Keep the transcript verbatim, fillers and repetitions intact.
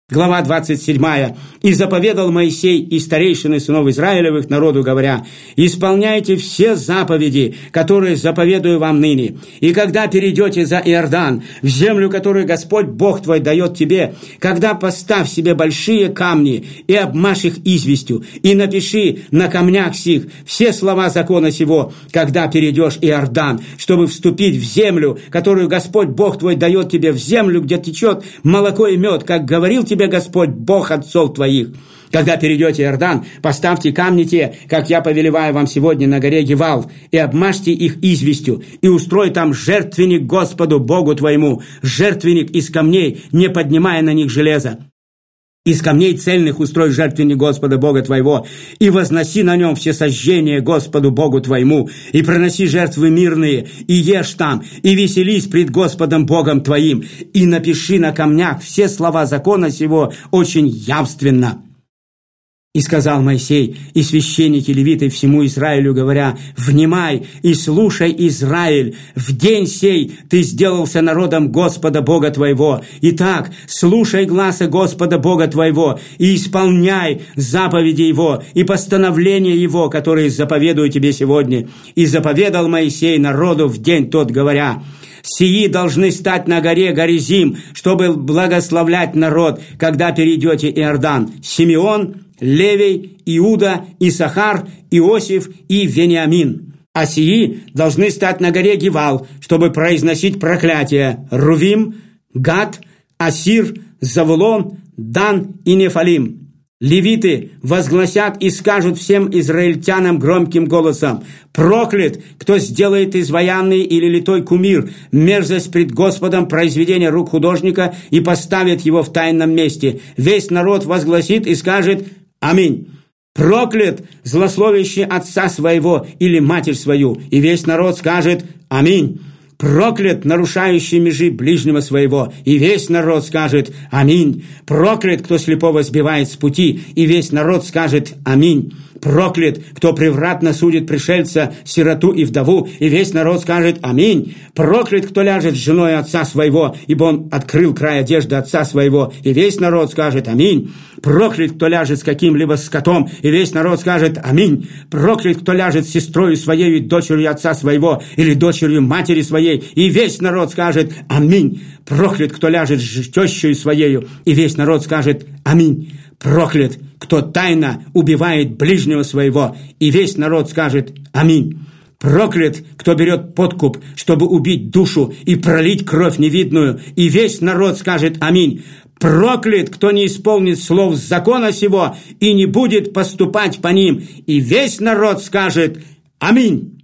Глава двадцать седьмая. «И заповедал Моисей и старейшины сынов Израилевых народу, говоря: исполняйте все заповеди, которые заповедую вам ныне. И когда перейдете за Иордан, в землю, которую Господь Бог твой дает тебе, когда поставь себе большие камни и обмажь их известью, и напиши на камнях сих все слова закона сего, когда перейдешь Иордан, чтобы вступить в землю, которую Господь Бог твой дает тебе, в землю, где течет молоко и мед, как говорил тебе Господь, Бог отцов твоих. Когда перейдете Иордан, поставьте камни те, как я повелеваю вам сегодня на горе Гивал, и обмажьте их известью, и устрой там жертвенник Господу Богу твоему, жертвенник из камней, не поднимая на них железа. Из камней цельных устрой жертвенник Господа Бога твоего, и возноси на нем все сожжения Господу Богу твоему, и проноси жертвы мирные, и ешь там, и веселись пред Господом Богом твоим, и напиши на камнях все слова закона сего очень явственно». И сказал Моисей и священники левиты всему Израилю, говоря: «Внимай и слушай, Израиль, в день сей ты сделался народом Господа Бога твоего. Итак, слушай гласа Господа Бога твоего и исполняй заповеди Его и постановления Его, которые заповедую тебе сегодня». И заповедал Моисей народу в день тот, говоря: «Сии должны стать на горе Горизим, чтобы благословлять народ, когда перейдете Иордан: Симеон, Левий, Иуда, Исахар, Иосиф и Вениамин. А сии должны стать на горе Гивал, чтобы произносить проклятия: Рувим, Гад, Асир, Завулон, Дан и Нефалим. Левиты возгласят и скажут всем израильтянам громким голосом: проклят, кто сделает изваянный или литой кумир, мерзость пред Господом произведение рук художника, и поставит его в тайном месте. Весь народ возгласит и скажет: аминь. Проклят, злословящий отца своего или матерь свою, и весь народ скажет: аминь. Проклят, нарушающий межи ближнего своего, и весь народ скажет: аминь. Проклят, кто слепого сбивает с пути, и весь народ скажет: аминь. Проклят, кто превратно судит пришельца, сироту и вдову, и весь народ скажет: аминь. Проклят, кто ляжет с женой отца своего, ибо он открыл край одежды отца своего, и весь народ скажет: аминь. Проклят, кто ляжет с каким-либо скотом, и весь народ скажет: аминь. Проклят, кто ляжет с сестрою своей, дочерью отца своего, или дочерью матери своей, и весь народ скажет: аминь. Проклят, кто ляжет с тещей своею, и весь народ скажет: аминь. Проклят, кто тайно убивает ближнего своего, и весь народ скажет: аминь. Проклят, кто берет подкуп, чтобы убить душу и пролить кровь невидную, и весь народ скажет: аминь. Проклят, кто не исполнит слов закона сего и не будет поступать по ним, и весь народ скажет: аминь.